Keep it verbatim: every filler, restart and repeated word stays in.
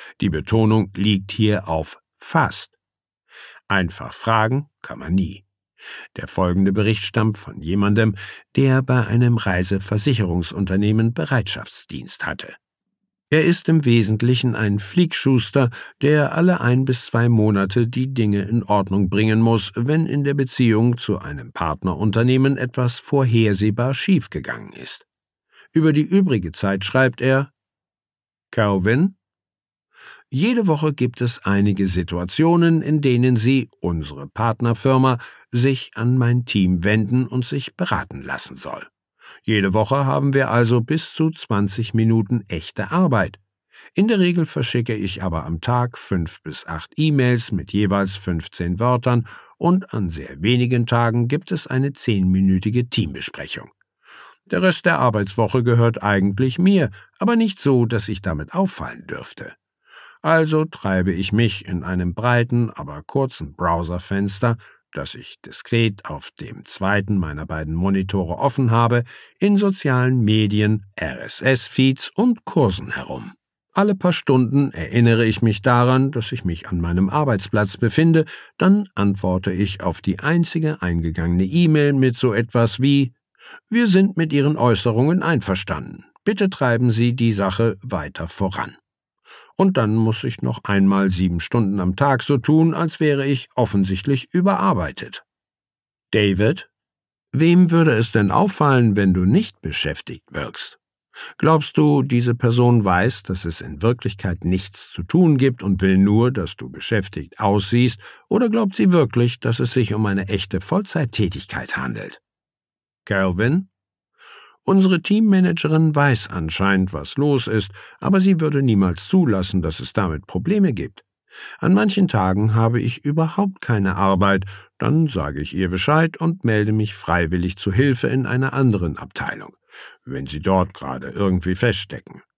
Die Betonung liegt hier auf fast. Einfach fragen kann man nie. Der folgende Bericht stammt von jemandem, der bei einem Reiseversicherungsunternehmen Bereitschaftsdienst hatte. Er ist im Wesentlichen ein Fliegschuster, der alle ein bis zwei Monate die Dinge in Ordnung bringen muss, wenn in der Beziehung zu einem Partnerunternehmen etwas vorhersehbar schiefgegangen ist. Über die übrige Zeit schreibt er: Calvin, jede Woche gibt es einige Situationen, in denen Sie, unsere Partnerfirma, sich an mein Team wenden und sich beraten lassen soll. Jede Woche haben wir also bis zu zwanzig Minuten echte Arbeit. In der Regel verschicke ich aber am Tag fünf bis acht E-Mails mit jeweils fünfzehn Wörtern und an sehr wenigen Tagen gibt es eine zehnminütige Teambesprechung. Der Rest der Arbeitswoche gehört eigentlich mir, aber nicht so, dass ich damit auffallen dürfte. Also treibe ich mich in einem breiten, aber kurzen Browserfenster, das ich diskret auf dem zweiten meiner beiden Monitore offen habe, in sozialen Medien, R S S-Feeds und Kursen herum. Alle paar Stunden erinnere ich mich daran, dass ich mich an meinem Arbeitsplatz befinde, dann antworte ich auf die einzige eingegangene E-Mail mit so etwas wie: Wir sind mit Ihren Äußerungen einverstanden. Bitte treiben Sie die Sache weiter voran. Und dann muss ich noch einmal sieben Stunden am Tag so tun, als wäre ich offensichtlich überarbeitet. David, wem würde es denn auffallen, wenn du nicht beschäftigt wirkst? Glaubst du, diese Person weiß, dass es in Wirklichkeit nichts zu tun gibt und will nur, dass du beschäftigt aussiehst, oder glaubt sie wirklich, dass es sich um eine echte Vollzeittätigkeit handelt? Calvin, unsere Teammanagerin weiß anscheinend, was los ist, aber sie würde niemals zulassen, dass es damit Probleme gibt. An manchen Tagen habe ich überhaupt keine Arbeit, dann sage ich ihr Bescheid und melde mich freiwillig zu Hilfe in einer anderen Abteilung, wenn sie dort gerade irgendwie feststecken.